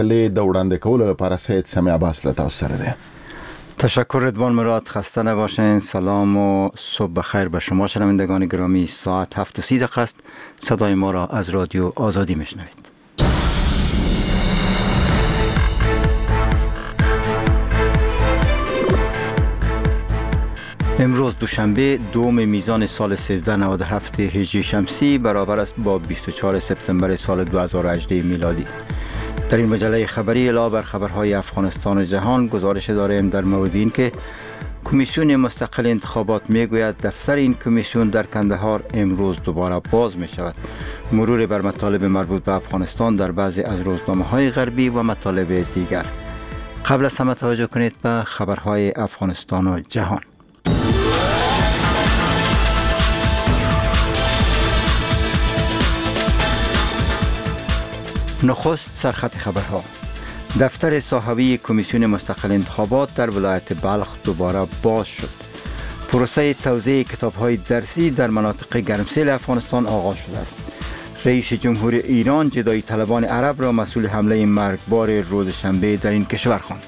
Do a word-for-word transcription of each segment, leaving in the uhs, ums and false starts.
له د وړاندې کولو لپاره سید سمیع عباس له تاسو سره ده. تشکر رضوان مراد، خسته نباشین. سلام و صبح بخیر به شما شنوندگان گرامی. ساعت هفت و سی دقیقه است. صدای ما را از رادیو آزادی میشنوید. امروز دوشنبه دوم میزان سال سیزده نود و هفت هجری شمسی برابر است با بیست و چهارم سپتامبر سال دو هزار و هجده میلادی. در این مجله خبری علاوه بر خبرهای افغانستان و جهان گزارش داریم در مورد این که کمیسیون مستقل انتخابات میگوید دفتر این کمیسیون در کندهار امروز دوباره باز می شود. مرور بر مطالب مربوط به افغانستان در بعضی از روزنامه‌های غربی و مطالب دیگر. قبل از همه توجه کنید به خبرهای افغانستان و جهان. نخست سرخط خبرها. دفتر صاحبی کمیسیون مستقل انتخابات در ولایت بلخ دوباره باز شد. پروسه توزیع کتاب‌های درسی در مناطق گرمسیر افغانستان آغاز شده است. رئیس جمهور ایران جدایی طلبان عرب را مسئول حمله مرگبار روز شنبه در این کشور خواند.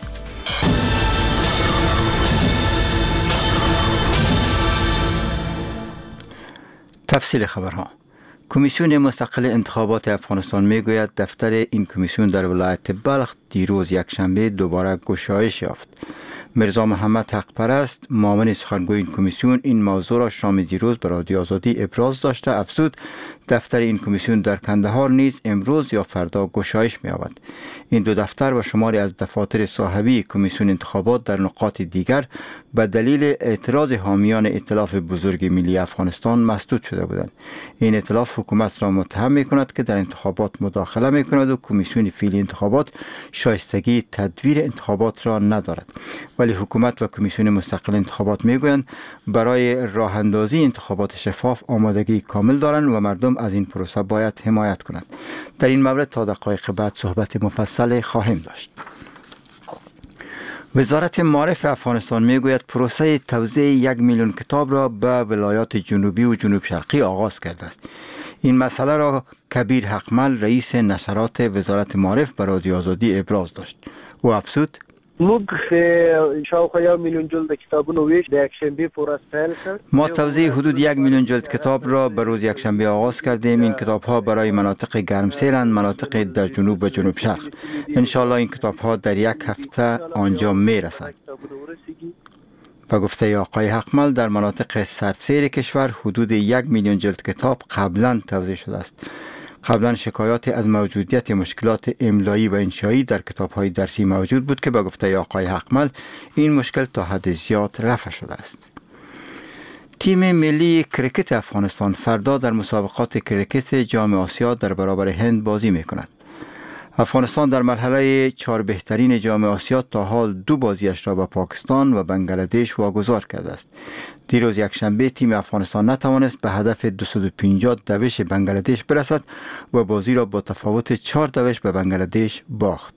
تفصیل خبرها. کمیسیون مستقل انتخابات افغانستان میگوید دفتر این کمیسیون در ولایت بلخ دیروز یکشنبه دوباره گشایش یافت. مرزا محمد حق پرست معاون سخنگوی این کمیسیون این موضوع را شام دیروز به رادیو آزادی ابراز داشته. افزود دفتر این کمیسیون در کندهار نیز امروز یا فردا گشایش می‌یابد. این دو دفتر و شماری از دفاتر صاحبی کمیسیون انتخابات در نقاط دیگر به دلیل اعتراض حامیان ائتلاف بزرگ ملی افغانستان مسدود شده بودند. این ائتلاف حکومت را متهم می‌کند که در انتخابات مداخله می‌کند و کمیسیون فعلی انتخابات شایستگی تدویر انتخابات را ندارد. ولی حکومت و کمیسیون مستقل انتخابات میگویند برای راه اندازی انتخابات شفاف آمادگی کامل دارند و مردم از این پروسه باید حمایت کنند. در این مورد تا دقایق بعد صحبت مفصل خواهیم داشت. وزارت معارف افغانستان میگوید پروسه توزیع یک میلیون کتاب را به ولایات جنوبی و جنوب شرقی آغاز کرده است. این مسئله را کبیر حقمل رئیس نشرات وزارت معارف به رادیو آزادی ابراز داشت. او افزود موږ شاوخوا یک میلیون جلد کتابونو ویش د یکشنبه پورا پیل کرد. ما توزیع حدود یک میلیون جلد کتاب را به روز یکشنبه آغاز کردیم. این کتاب ها برای مناطق گرمسیرند، مناطق در جنوب و جنوب شرق. ان شاء الله این کتاب ها در یک هفته آنجا می رسند. و گفته آقای حقمل در مناطق سردسیر کشور حدود یک میلیون جلد کتاب قبلا توزیع شده است. قبلا شکایات از موجودیت مشکلات املایی و انشایی در کتاب‌های درسی موجود بود که به گفته آقای حقمل این مشکل تا حد زیاد رفع شده است. تیم ملی کرکت افغانستان فردا در مسابقات کرکت جام آسیا در برابر هند بازی می‌کند. افغانستان در مرحله چهار بهترین جام آسیا تا حال دو بازیش را با پاکستان و بنگلادش واگذار کرده است. دیروز یکشنبه تیم افغانستان نتوانست به هدف دویست و پنجاه دوش بنگلادش برسد و بازی را با تفاوت چهار دوش به بنگلادش باخت.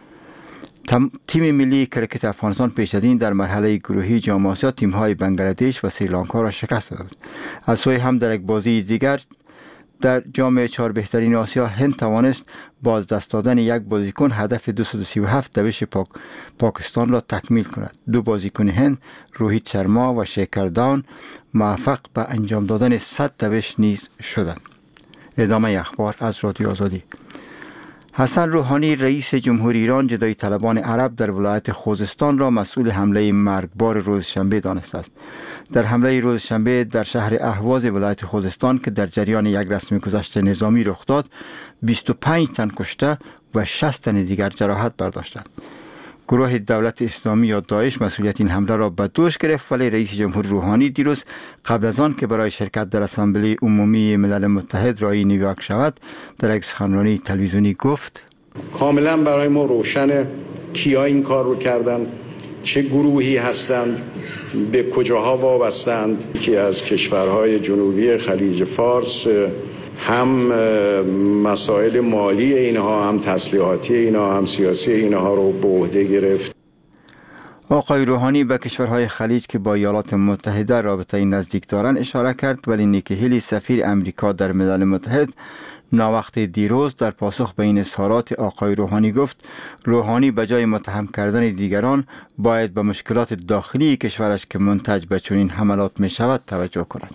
تیم ملی کرکت افغانستان پیش از این در مرحله گروهی جام آسیا تیم‌های بنگلادش و سریلانکا را شکست داده بود. از سوی هم در یک بازی دیگر در جام چهار بهترین آسیا هند توانست با از دست دادن یک بازیکن هدف دویست و سی و هفت دوش پاک پاکستان را تکمیل کند. دو بازیکن هند روهیت شرما و شیکر داون موفق به انجام دادن صد دوش نیز شدند. ادامه اخبار از رادیو آزادی. حسن روحانی رئیس جمهور ایران جدایی طلبان عرب در ولایت خوزستان را مسئول حمله مرگبار روز شنبه دانسته است. در حمله روز شنبه در شهر اهواز ولایت خوزستان که در جریان یک رسمی‌گذشت نظامی رخ داد، بیست و پنج تن کشته و شصت تن دیگر جراحت برداشتند. گروه دولت اسلامی یا داعش مسئولیت این حمله را به دوش گرفت، ولی رئیس جمهور روحانی دیروز قبل از آن که برای شرکت در اسامبله عمومی ملل متحد رای نیویورک شود در یک سخنرانی تلویزیونی گفت کاملا برای ما روشنه کیا این کار رو کردن، چه گروهی هستند، به کجاها وابستند که از کشورهای جنوبی خلیج فارس هم مسائل مالی اینها، هم تسلیحاتی اینها، هم سیاسی اینها رو به عهده گرفت. آقای روحانی به کشورهای خلیج که با ایالات متحده رابطه نزدیک دارند اشاره کرد، ولی نیکی هیلی سفیر امریکا در ملل متحد ناوقت دیروز در پاسخ به این اظهارات آقای روحانی گفت روحانی به جای متهم کردن دیگران باید به مشکلات داخلی کشورش که منتج به چنین حملات می شود توجه کند.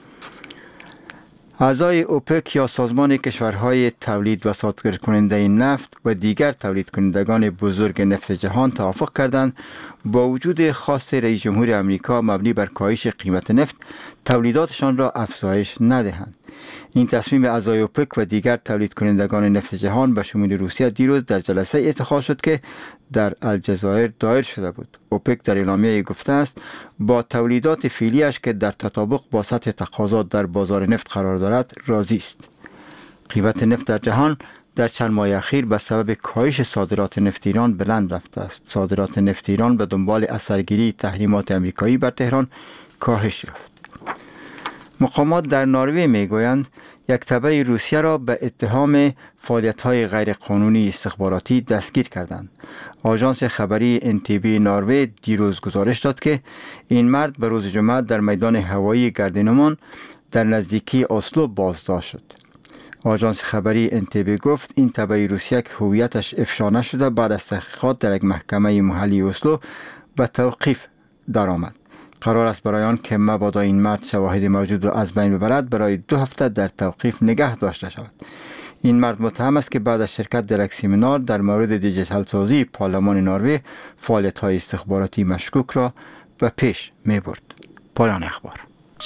اعضای اوپک یا سازمان کشورهای تولید و صادر کننده نفت و دیگر تولید کنندگان بزرگ نفت جهان توافق کردند با وجود خواست رئیس جمهور امریکا مبنی بر کاهش قیمت نفت تولیداتشان را افزایش ندهند. این تصمیم اعضای اوپک و دیگر تولید کنندگان نفت جهان به شمول روسیه دیروز در جلسه اتخاذ شد که در الجزایر دایر شده بود. اوپک در اعلامیه گفته است با تولیدات فعلیش که در تطابق با سطح تقاضا در بازار نفت قرار دارد راضی است. قیمت نفت در جهان در چند ماه اخیر به سبب کاهش صادرات نفت ایران بلند رفته است. صادرات نفت ایران به دنبال اثرگیری تحریمات آمریکایی بر تهران کاهش یافت. مقامات در نروژ میگویند یک تبع روسیه را به اتهام فعالیت‌های غیرقانونی استخباراتی دستگیر کردند. آژانس خبری ان تی وی نروژ دیروز گزارش داد که این مرد به روز جمعه در میدان هوایی گردنمان در نزدیکی اسلو بازداشت شد. آژانس خبری ان تی وی گفت این تبع روسیه که هویتش افشا نشده بعد از تحقیقات در یک محکمه محلی اسلو به توقیف درآمد. قرار است برای آن که مبادا این مرد شواهد موجود را از بین ببرد برای دو هفته در توقیف نگه داشته شود. این مرد متهم است که بعد از شرکت در یک سمینار در مورد دیجیتال سازی پارلمان نروژ فعالیت‌های استخباراتی مشکوک را به پیش می برد. پایان اخبار.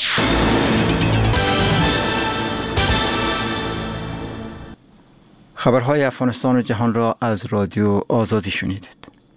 خبرهای افغانستان و جهان را از رادیو آزادی شنیدید.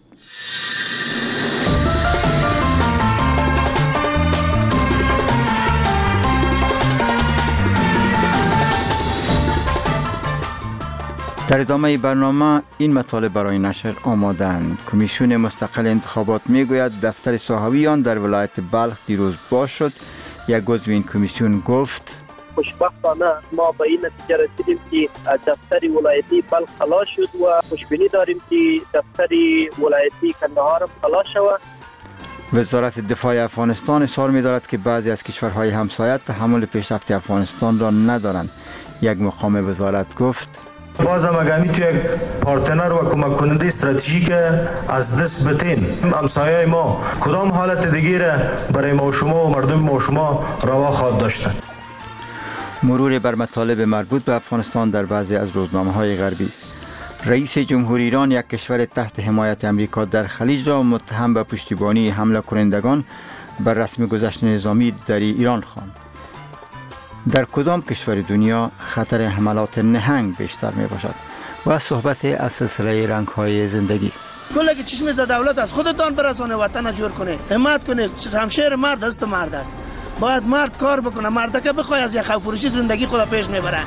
در ادامه برنامه این مطالب برای نشر آمادند. کمیسیون مستقل انتخابات میگوید دفتر صاحبیان در ولایت بلخ دیروز باز شد. یک عضو این کمیسیون گفت خوشبختانه ما به این نتیجه رسیدیم که دفتر ولایتی بلخ خلاص شد و خوشبینی داریم که دفتر ولایتی کندهار خلاص شود. وزارت دفاع افغانستان اظهار می‌دارد که بعضی از کشورهای همسایه تحمل پیشرفت افغانستان را ندارند. یک مقام وزارت گفت بازم اگه تو یک پارتنر و کمک کننده استراتژیک از دست بتین همسایه ما کدام حالت دیگه برای ما و شما و مردم ما و شما روا خواهد داشتن. مرور بر مطالب مربوط به افغانستان در بعضی از روزنامه‌های غربی. رئیس جمهور ایران یک کشور تحت حمایت امریکا در خلیج را متهم به پشتیبانی حمله کنندگان بر رسم گذشت نظامی در ایران خواند. در کدام کشور دنیا خطر حملات نهنگ بیشتر می باشد؟ و صحبت از سلسله رنگ های زندگی. کله که چشم از دولت از خودتان برسانه وطن جور کنه، همت کنه. شمشیر مرد است مرد است. باید مرد کار بکنه. مرد که بخواد از یک خوف فروشی زندگی خود پیش میبره.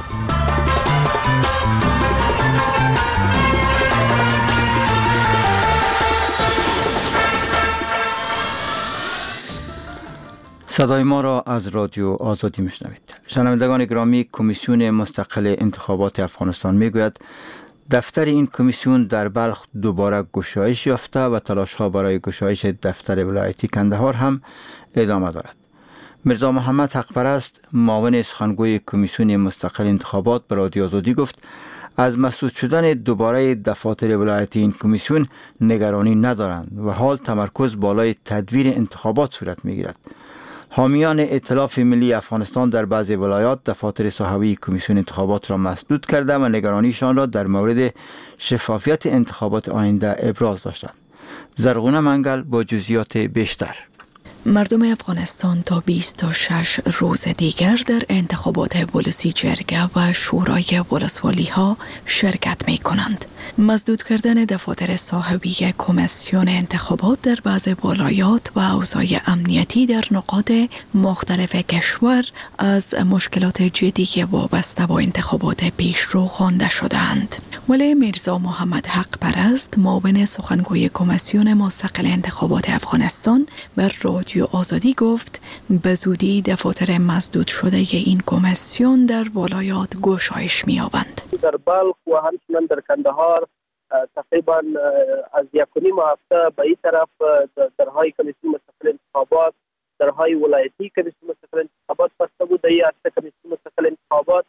صدای ما را از رادیو آزادی میشنوید. شنوندگان گرامی، کمیسیون مستقل انتخابات افغانستان میگوید دفتر این کمیسیون در بلخ دوباره گشایش یافته و تلاش ها برای گشایش دفتر ولایتی کندهار هم ادامه دارد. مرزا محمد حقپرست معاون سخنگوی کمیسیون مستقل انتخابات به رادیو آزادی گفت از مسدود شدن دوباره دفاتر ولایتی این کمیسیون نگرانی ندارند و حال تمرکز بالای تدویر انتخابات صورت میگیرد. حامیان ائتلاف ملی افغانستان در بعضی ولایات دفاتر صاحبی کمیسیون انتخابات را مسدود کرده و نگرانیشان را در مورد شفافیت انتخابات آینده ابراز داشتند. زرغونه منگل با جزئیات بیشتر. مردم افغانستان تا بیست و شش روز دیگر در انتخابات ولسی جرگه و شورای ولسوالی ها شرکت می کنند. مسدود کردن دفاتر صاحبی کمیسیون انتخابات در بعض ولایات و اوضاع امنیتی در نقاط مختلف کشور از مشکلات جدی وابسته با انتخابات پیشرو خوانده شدند. ولی مرزا محمد حقپرست معاون سخنگوی کمیسیون مستقل انتخابات افغانستان بر رادیو آزادی گفت به زودی دفاتر مسدود شده این کمیسیون در ولایات گشایش می‌یابند. در بلخ و همچنین در کندهار تقریبا از یک و نیم هفته به این طرف درهای کمیسیون مستقل انتخابات، درهای ولایتی کمیسیون مستقل انتخابات بسته بود. در این عرصه کمیسیون مستقل انتخابات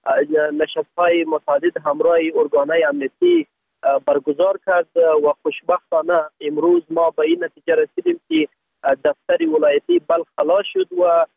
نشست‌های متعدد همراه ارگان‌های امنیتی برگزار کرد و خوشبختانه امروز ما به این نتیجه رسیدیم که دفتر ولایتی بلخ خلاص شد و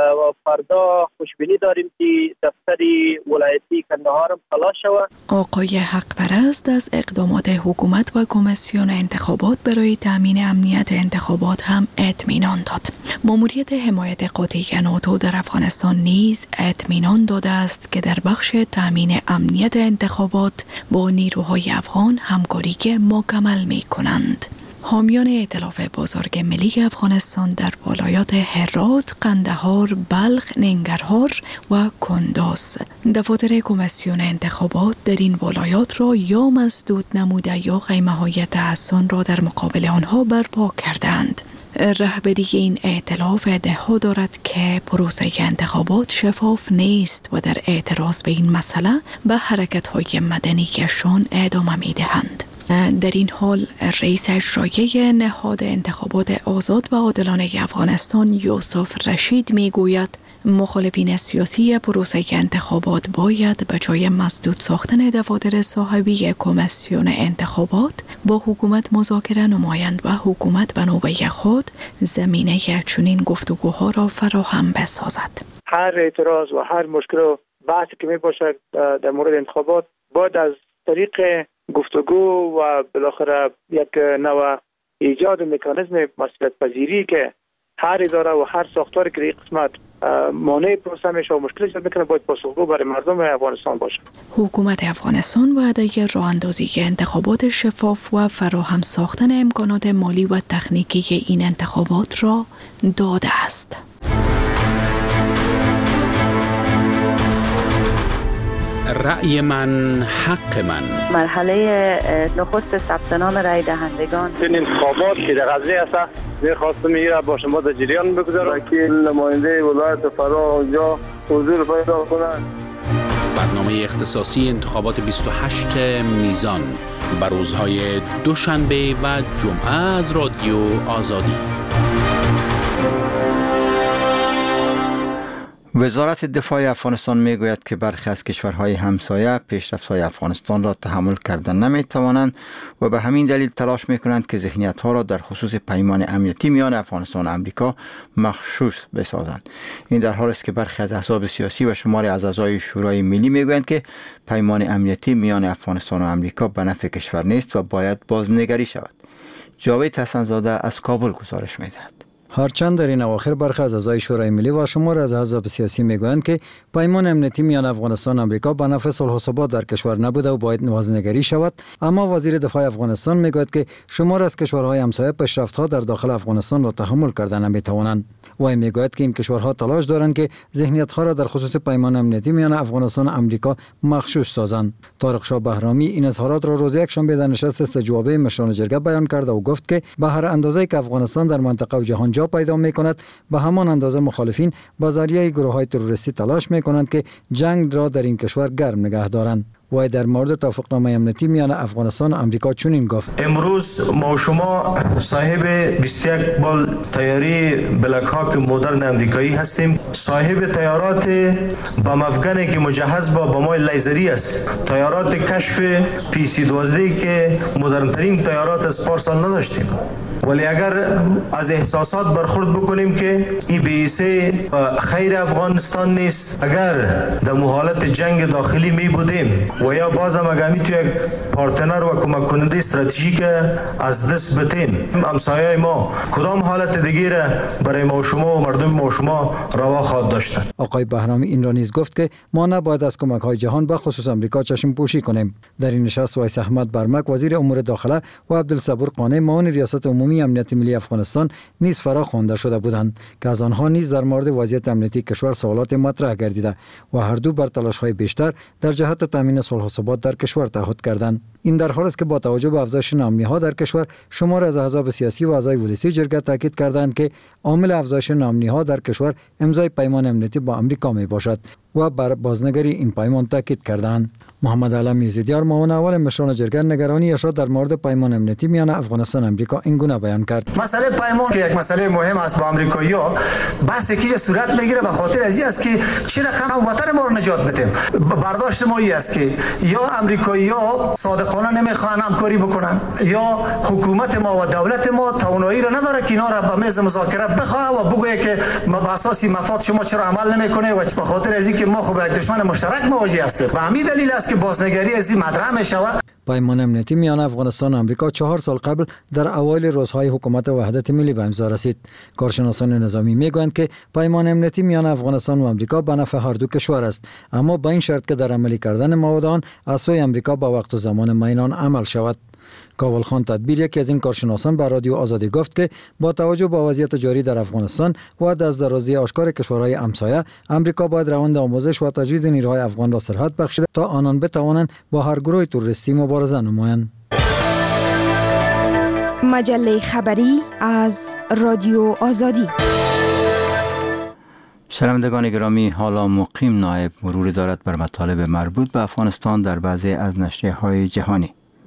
فردا خوشبینی داریم که دفتر ولایتی کندهار هم خلاص شود. آقای حق پرست از اقدامات حکومت و کمیسیون انتخابات برای تامین امنیت انتخابات هم اطمینان داد. ماموریت حمایت قاطع ناتو در افغانستان نیز اطمینان داده است که در بخش تامین امنیت انتخابات با نیروهای افغان همکاری مکمل می کنند. حامیان ائتلاف بزرگ ملی افغانستان در ولایات هرات، قندهار، بلخ، ننگرهار و کنداز دفاتر کمیسیون انتخابات در این ولایات را یا مسدود نموده یا خیمه‌های تحصن را در مقابل آنها برپا کردند. رهبری این ائتلاف ادعا دارد که پروسه انتخابات شفاف نیست و در اعتراض به این مسئله به حرکت‌های مدنیشان ادامه می‌دهند. در این حال رئیس اجرایی نهاد انتخابات آزاد و عادلانه افغانستان یوسف رشید میگوید مخالفین سیاسی پروسه انتخابات باید به جای مسدود ساختن دفاتر صاحبی کمیسیون انتخابات با حکومت مذاکره نمایند و حکومت به نوبه خود زمینه چنین گفتگوها را فراهم بسازد. هر اعتراض و هر مشکل و بحثی که می باشد در مورد انتخابات باید از طریق گفتگو و بالاخره یک نوع ایجاد مکانیزم مسئولیت پذیری که هر اداره و هر ساختاری که این قسمت مانع پروسه میشه و مشکل ایجاد میکنه باید پاسخگو برای مردم افغانستان باشه. حکومت افغانستان وعده راه اندازی انتخابات شفاف و فراهم ساختن امکانات مالی و تکنیکی این انتخابات را داده است. رأی من حق من. مرحله نخست ثبت نام رأی دهندگان. این انتخابات که در غزه است می‌خواستم میره با شما در جریان بگذارم که نماینده ولایت فرا اونجا حضور پیدا کنند. برنامه اختصاصی انتخابات بیست و هشت میزان بر روزهای دوشنبه و جمعه از رادیو آزادی. وزارت دفاع افغانستان میگوید که برخی از کشورهای همسایه پیشرفت‌های افغانستان را تحمل کردن نمیتوانند و به همین دلیل تلاش میکنند که ذهنیت‌ها را در خصوص پیمان امنیتی میان افغانستان و آمریکا مخشوش بسازند. این در حالی است که برخی از احزاب سیاسی و شماری از اعضای شورای ملی میگویند که پیمان امنیتی میان افغانستان و آمریکا به نفع کشور نیست و باید بازنگری شود. جاوید حسن‌زاده از کابل گزارش میدهد. هرچند در این اواخر برخی از اعضای شورای ملی و شمار از احزاب سیاسی میگویند که پیمان امنیتی میان افغانستان و آمریکا به نفع صلح و ثبات در کشور نبوده و باید بازنگری شود، اما وزیر دفاع افغانستان میگوید که شمار از کشورهای همسایه پیشرفت‌ها در داخل افغانستان را تحمل کردن نمیتوانند. و میگوید که این کشورها تلاش دارند که ذهنیت‌ها را در خصوص پیمان امنیتی میان افغانستان و آمریکا مخشوش سازند. طارق شاه بهرامی این اظهارات را روز یکشنبه در نشست استجوابی مشران جرگه بیان کرد و گفت که به هر اندازه‌ای که افغانستان در منطقه و جهان جا پیدا می‌کند به همان اندازه مخالفین با ذریعه گروه‌های تروریستی تلاش می‌کنند که جنگ را در این کشور گرم نگه دارند. و در مورد توافقنامه امنیتی میان افغانستان و آمریکا چنین گفت: امروز ما و شما صاحب بیست و یک بال تیاری بلک هاک مدرن امریکایی هستیم، صاحب تیارات با مفگنی که مجهز با بمای لیزری است، تیارات کشف پی سی دوازده که مدرن ترین تیارات از پارسال نداشتیم. ولی اگر از احساسات برخورد بکنیم که این بیسه خیر افغانستان نیست، اگر در حالت جنگ داخلی می بودیم و یا باز هم اگه می تو یک پارتنر و کمک کننده استراتژیک از دست بتیم، همسایه ما کدام حالت دیگه را برای ما و شما و مردم ما و شما روا خواهد داشت. آقای بهرامی این را نیز گفت که ما نباید از کمک های جهان به خصوص آمریکا چشم پوشی کنیم. در این نشست وایس احمد برمک وزیر امور داخله و عبدالصبور قانع معاون ریاست عمومی امنیت ملی افغانستان نیز فرا خوانده شده بودند که از آنها نیز در مورد وضعیت امنیتی کشور سوالات مطرح گردیده و هر دو بر تلاش‌های بیشتر در جهت تامین صلح و ثبات در کشور تعهد کردند. این در حالی است که با توجه به افزایش نامنی‌ها در کشور، شمار از احزاب سیاسی و اعضای ولسی جرگه تاکید کردند که عامل افزایش نامنی‌ها در کشور امضای پیمان امنیتی با آمریکا می باشد و بر بازنگری این پیمان تاکید کردند. محمد علمی زیدیار معاون اول مشران جرگه نگرانی اشاد در مورد پیمان امنیتی میان افغانستان و آمریکا این گونه بیان کرد: مسئله پیمان که یک مسئله مهم است با آمریکایی‌ها، بحث کی صورت میگیره به خاطر از این است که چه رقم وطن ما رو نجات بدیم. برداشت ما این است که یا آمریکایی‌ها صادقانه نمیخوان همکاری بکنن، یا حکومت ما و دولت ما توانایی را نداره که اینا را به میز مذاکره بخواه و بگه که ما به اساس مفاد شما چرا عمل نمیکنه، و به خاطر از اینکه ما خب یک دشمن مشترک مواجه هستیم. به همین دلیل است که بازنگری از این مطرح می شود. پیمان امنیتی میان افغانستان و آمریکا چهار سال قبل در اوایل روزهای حکومت وحدت ملی به امضا رسید. کارشناسان نظامی میگویند که پیمان امنیتی میان افغانستان و آمریکا به نفع هر دو کشور است، اما با این شرط که در عملی کردن مواد آن از سوی آمریکا با وقت و زمان معین عمل شود. کاول خان تدبیر، یکی از این کارشناسان، به رادیو آزادی گفت که با توجه به وضعیت جاری در افغانستان و دست درازی آشکار کشورهای همسایه، آمریکا باید روند آموزش و تجهیز نیروهای افغان را سرحد بخشیده تا آنان بتوانند با هر گروه تروریستی مبارزه نمایند. مجله خبری از رادیو آزادی. شنوندگان گرامی، حالا مقیم نایب مرور دارد بر مطالب مربوط به افغانستان در بعضی از نشریه‌های جهانی.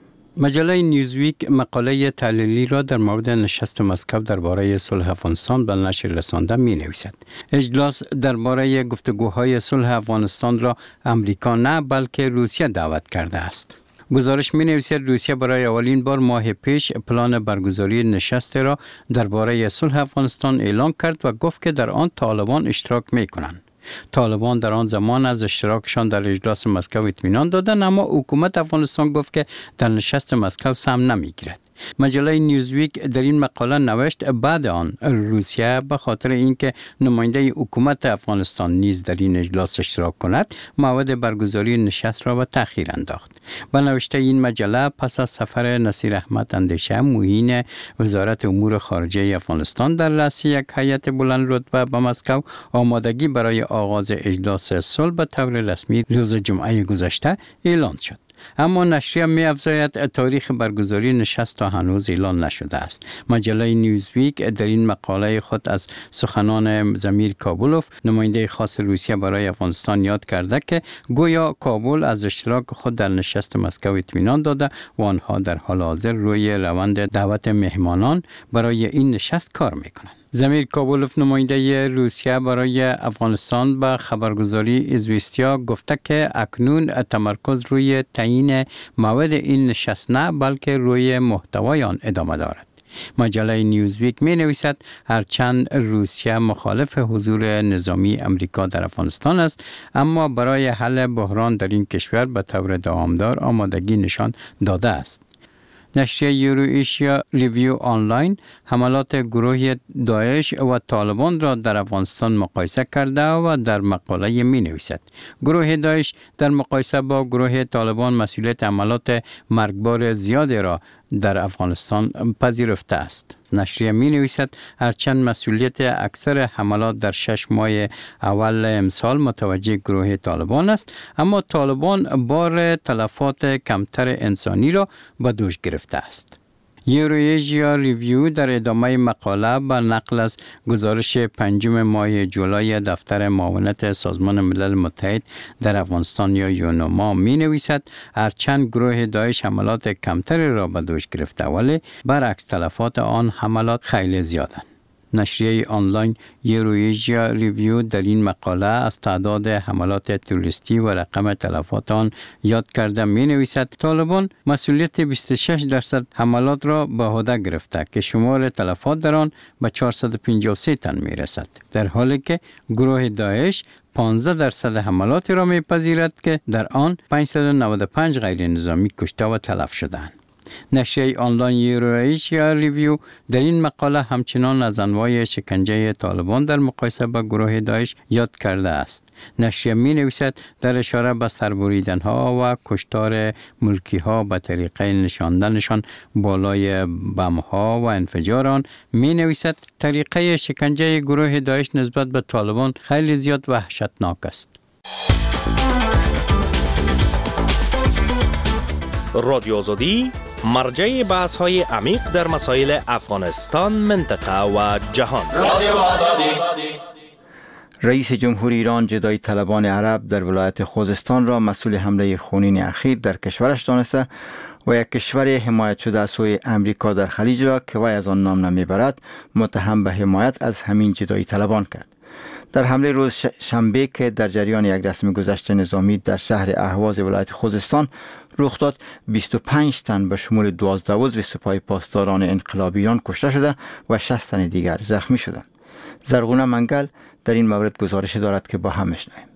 مجله نیوزویک مقاله تحلیلی را در مورد نشست مسکو درباره صلح افغانستان به نشر رسانده می نویسد. اجلاس درباره گفتگوهای صلح افغانستان را امریکا نه بلکه روسیه دعوت کرده است. گزارش می نویسد روسیه برای اولین بار ماه پیش پلان برگزاری نشست را درباره صلح افغانستان اعلام کرد و گفت که در آن طالبان اشتراک می کنند. طالبان در آن زمان از اشتراکشان در اجلاس مسکو اطمینان دادند، اما حکومت افغانستان گفت که در نشست مسکو سهم نمیگیرد. مجله نیوزویک در این مقاله نوشت بعد آن روسیه به خاطر اینکه نماینده حکومت افغانستان نیز در این اجلاس اشتراک کند، موعد برگزاری نشست را به تأخیر انداخت. با نوشته این مجله پس از سفر نصیر احمد اندیشه، معین وزارت امور خارجه افغانستان در رأس یک هیئت بلند رتبه به مسکو، آمادگی برای آغاز اجلاس صلح به طور رسمی روز جمعه گذشته اعلان شد. اما نشریه می افزاید تاریخ برگزاری نشست تا هنوز اعلان نشده است. مجله نیوزویک در این مقاله خود از سخنان زمیر کابولوف، نماینده خاص روسیه برای افغانستان، یاد کرده که گویا کابل از اشتراک خود در نشست مسکو اطمینان داده و آنها در حال حاضر روی روند دعوت مهمانان برای این نشست کار میکنند. زمیر کابولوف، نماینده روسیه برای افغانستان، به خبرگزاری ایزوستیا گفته که اکنون تمرکز روی تعیین موعد این نشست نه بلکه روی محتوای آن ادامه دارد. مجله نیوزویک می نویسد هرچند روسیه مخالف حضور نظامی امریکا در افغانستان است، اما برای حل بحران در این کشور به طور دوامدار آمادگی نشان داده است. نشریه یورو ایشیا ریویو آنلاین حملات گروه داعش و طالبان را در افغانستان مقایسه کرده و در مقاله می نویسد گروه داعش در مقایسه با گروه طالبان مسئولیت حملات مرگبار زیادی را در افغانستان پذیرفته است. نشریه می نویسد هرچند مسئولیت اکثر حملات در شش ماه اول امسال متوجه گروه طالبان است، اما طالبان بار تلفات کمتر انسانی را به دوش گرفته است. یورویژیا ریویو در ادامه مقاله با نقل از گزارش پنجم ماه جولای دفتر معاونت سازمان ملل متحد در افغانستان یا یونوما می نویسد هرچند گروه داعش حملات کمتری را به دوش گرفته ولی برعکس تلفات آن حملات خیلی زیادند. نشریه آنلاین یورویژیا ریویو در این مقاله از تعداد حملات تروریستی و رقم تلفات آن یاد کرده می نویسد طالبان مسئولیت بیست و شش درصد حملات را به عهده گرفته که شمار تلفات در آن به چهارصد و پنجاه و سه تن می رسد، در حالی که گروه داعش پانزده درصد حملات را می پذیرد که در آن پانصد و نود و پنج غیر نظامی کشته و تلف شدند. نشریه آنلاین یورویژیا ریویو در این مقاله همچنان از انواع شکنجه طالبان در مقایسه با گروه داعش یاد کرده است. نشریه می نویسد در اشاره به سربریدن ها و کشتار ملکی ها به طریقه نشاندنشان بالای بم ها و انفجار آن، می نویسد طریقه شکنجه گروه داعش نسبت به طالبان خیلی زیاد وحشتناک است. رادیو آزادی مرجع بحث های عمیق در مسائل افغانستان، منطقه و جهان. رادیو آزادی. رئیس جمهور ایران جدایی طلبان عرب در ولایت خوزستان را مسئول حمله خونین اخیر در کشورش دانسته و یک کشور حمایت شده از سوی امریکا در خلیج را که وی از آن نام نمیبرد متهم به حمایت از همین جدایی طلبان کرد. در حمله روز شنبه که در جریان یک رسم گذشت نظامی در شهر اهواز ولایت خوزستان رخ داد، بیست و پنج تن به شمول دوازده عضو سپاه پاسداران انقلاب ایران کشته شده و شصت تن دیگر زخمی شدند. زرغونه منگل در این مورد گزارش دارد که با هم بشنویم.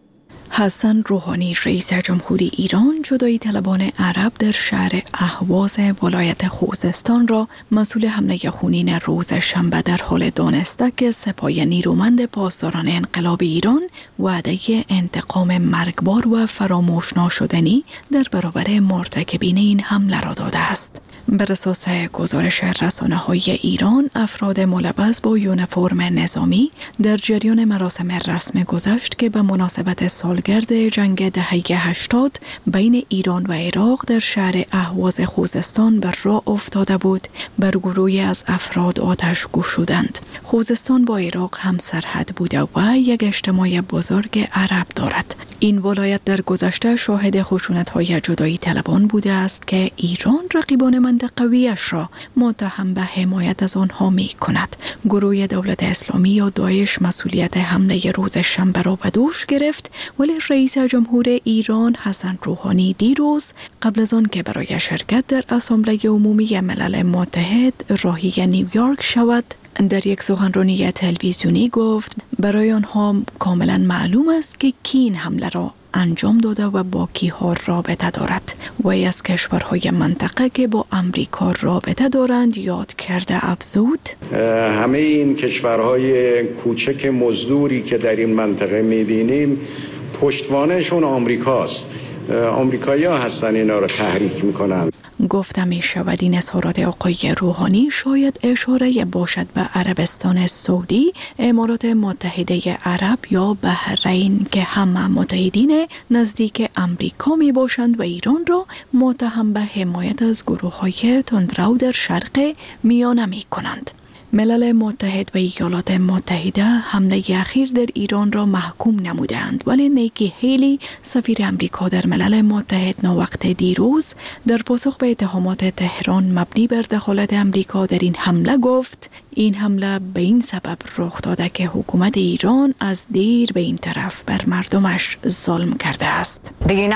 حسن روحانی رئیس جمهوری ایران جدایی طلبان عرب در شهر اهواز ولایت خوزستان را مسئول حمله خونین روز شنبه در حال دانسته که سپاه نیرومند پاسداران انقلاب ایران وعده انتقام مرگبار و فراموش ناشدنی در برابر مرتکبین این حمله را داده است. بر اساس گزارش رسانه‌های ایران، افراد ملبس با یونیفرم نظامی در جریان مراسم رسم گذشت که به مناسبت سالگرد جنگ دهه هشتاد بین ایران و عراق در شهر اهواز خوزستان بر راه افتاده بود، بر گروهی از افراد آتش گشودند. خوزستان با عراق هم سرحد بوده و یک اجتماع بزرگ عرب دارد. این ولایت در گذشته شاهد خشونت‌های جدایی طلبان بوده است که ایران رقیبان منطقویش را متهم به حمایت از آنها می کند. گروه دولت اسلامی یا داعش مسئولیت حمله روز شنبه را به دوش گرفت، ولی رئیس جمهور ایران حسن روحانی دیروز قبل از آن که برای شرکت در اسامبله عمومی ملل متحد راهی نیویورک شود، در یک سخنرانی تلویزیونی گفت برای آنها کاملا معلوم است که کی این حمله را انجام داده و با کیها رابطه دارد. و از کشورهای منطقه که با امریکا رابطه دارند یاد کرده افزود: همه این کشورهای کوچک مزدوری که در این منطقه می‌بینیم پشتوانهشون آمریکاست. آمریکایی‌ها هستن اینا رو تحریک می‌کنند. گفته می شود این اظهارات آقای روحانی شاید اشاره باشد به عربستان سعودی، امارات متحده عرب یا بحرین که همه متحدین نزدیک امریکا می باشند و ایران را متهم به حمایت از گروه‌های تندرو در شرق میانه می کنند. ملل متحد و ایالات متحده حمله اخیر در ایران را محکوم نمودند، ولی نیکی هیلی سفیر امریکا در ملل متحد ناوقت دیروز در پاسخ به اتهامات تهران مبنی بر دخالت امریکا در این حمله گفت این حمله به این سبب رخ داده که حکومت ایران از دیر به این طرف بر مردمش ظلم کرده است.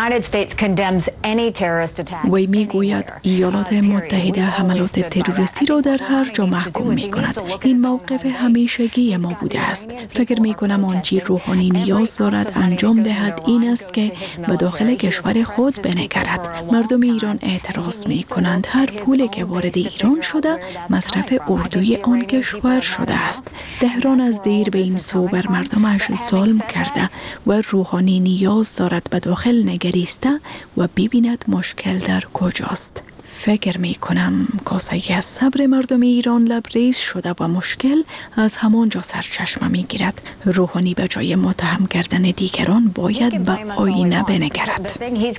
وی می گوید ایالات متحده حملات تروریستی را در هر جا محکوم می کند. این موقف همیشگی ما بوده است. فکر می کنم آنچه روحانی نیاز دارد انجام دهد این است که به داخل کشور خود بنگرد. مردم ایران اعتراض می کنند هر پولی که وارد ایران شده مصرف اردوی آن کشور شده است. تهران از دیر به این سو بر مردمش ظلم کرده و روحانی نیاز دارد به داخل نگریسته و ببیند مشکل در کجاست. فکر می کنم کاسه از صبر مردم ایران لبریز شده و مشکل از همانجا سرچشمه می گیرد. روحانی به جای متهم کردن دیگران باید به آینه بنگرد.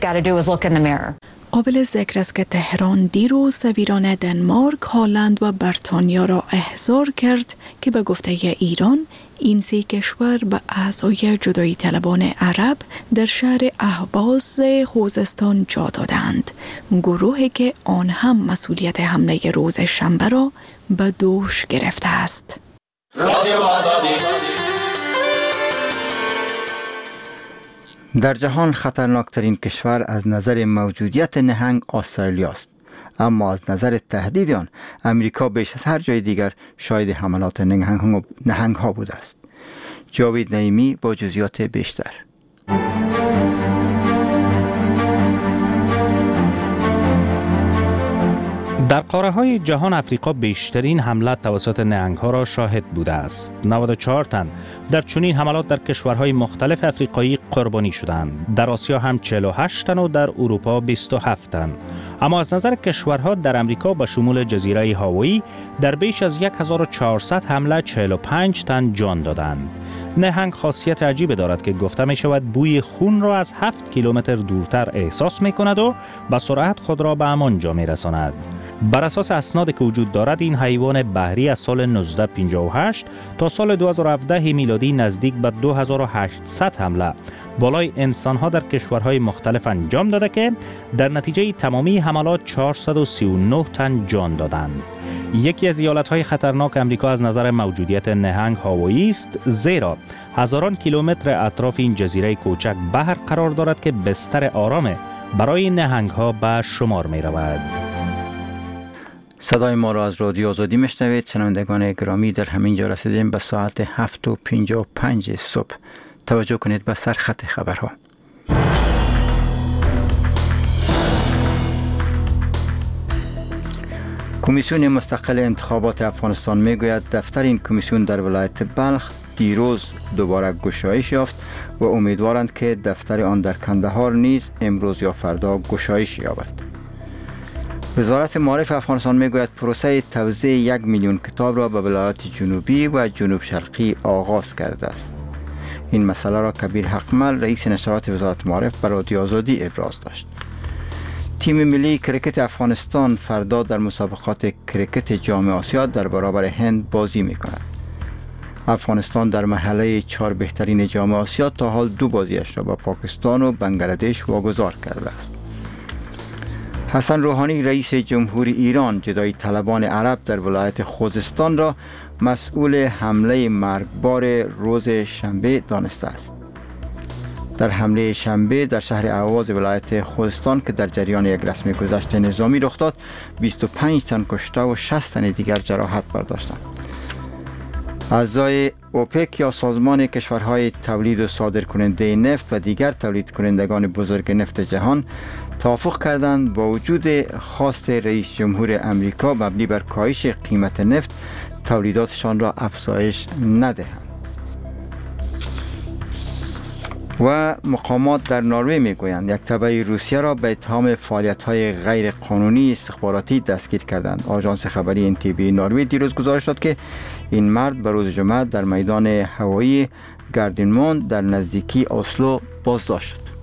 قابل ذکر است که تهران دیروز سفیران دنمارک، هلند و بریتانیا را احضار کرد که به گفته ایران این سه کشور به اعضای جدایی طلبان عرب در شهر اهواز خوزستان جا دادند، گروهی که آن هم مسئولیت حمله روز شنبه را به دوش گرفته است. رادیو آزادی. در جهان خطرناکترین کشور از نظر موجودیت نهنگ استرالیا است، اما از نظر تهدید آن امریکا بیش از هر جای دیگر شاهد حملات نهنگ ها بوده است. جاوید نعیمی با جزئیات بیشتر. در قاره‌های جهان افریقا بیشترین حمله توسط نهنگ‌ها را شاهد بوده است. نود و چهار تن در چنین حملات در کشورهای مختلف افریقایی قربانی شدند. در آسیا هم چهل و هشت تن و در اروپا بیست و هفت تن. اما از نظر کشورها در امریکا به شمول جزیره هاوایی در بیش از هزار و چهارصد حمله چهل و پنج تن جان دادند. نهنگ خاصیت عجیبی دارد که گفته می شود بوی خون را از هفت کیلومتر دورتر احساس می کند و با سرعت خود را به همانجا می رساند. بر اساس اسنادی که وجود دارد این حیوان بحری از سال نوزده پنجاه و هشت تا سال دو هزار و هفده میلادی نزدیک به دو هزار و هشتصد حمله بالای انسانها در کشورهای مختلف انجام داده که در نتیجه تمامی حملات چهارصد و سی و نه تن جان دادند. یکی از ایالت‌های خطرناک امریکا از نظر موجودیت نهنگ هاوایی است، زیرا هزاران کیلومتر اطراف این جزیره کوچک بحر قرار دارد که بستر آرام برای نهنگ‌ها به شمار می‌رود. صدای ما را از رادیو آزادی میشنوید. شنوندگان گرامی، در همین جا رسیدیم به ساعت هفت و پنجاه و پنج صبح. توجه کنید به سرخط خبرها. کمیسیون مستقل انتخابات افغانستان میگوید دفتر این کمیسیون در ولایت بلخ دیروز دوباره گشایش یافت و امیدوارند که دفتر آن در کندهار نیز امروز یا فردا گشایش یابد. وزارت معارف افغانستان میگوید پروسه توزیع یک میلیون کتاب را به ولایات جنوبی و جنوب شرقی آغاز کرده است. این مسئله را کبیر حقمل رئیس نشرات وزارت معارف بر رادیو آزادی ابراز داشت. تیم ملی کرکت افغانستان فردا در مسابقات کرکت جام آسیا در برابر هند بازی میکند. افغانستان در مرحله چهار بهترین جام آسیا تا حال دو بازیش را با پاکستان و بنگلادش واگذار کرده است. حسن روحانی رئیس جمهوری ایران جدایی طلبان عرب در ولایت خوزستان را مسئول حمله مرگبار روز شنبه دانسته است. در حمله شنبه در شهر اهواز ولایت خوزستان که در جریان یک رسم گذشت نظامی رخ داد، بیست و پنج تن کشته و شصت تن دیگر جراحت برداشتند. اعضای اوپک یا سازمان کشورهای تولید و صادر کننده نفت و دیگر تولید کنندگان بزرگ نفت جهان توافق کردند با وجود خواست رئیس جمهور امریکا مبنی بر کاهش قیمت نفت تولیداتشان را افزایش ندهند. و مقامات در نروژ میگویند یک تبع روسیه را به اتهام فعالیت‌های غیر قانونی استخباراتی دستگیر کردند. آژانس خبری ان تی وی نروژ دیروز گزارش داد که این مرد به روز جمعه در میدان هوایی گاردینمون در نزدیکی اسلو بازداشت شد.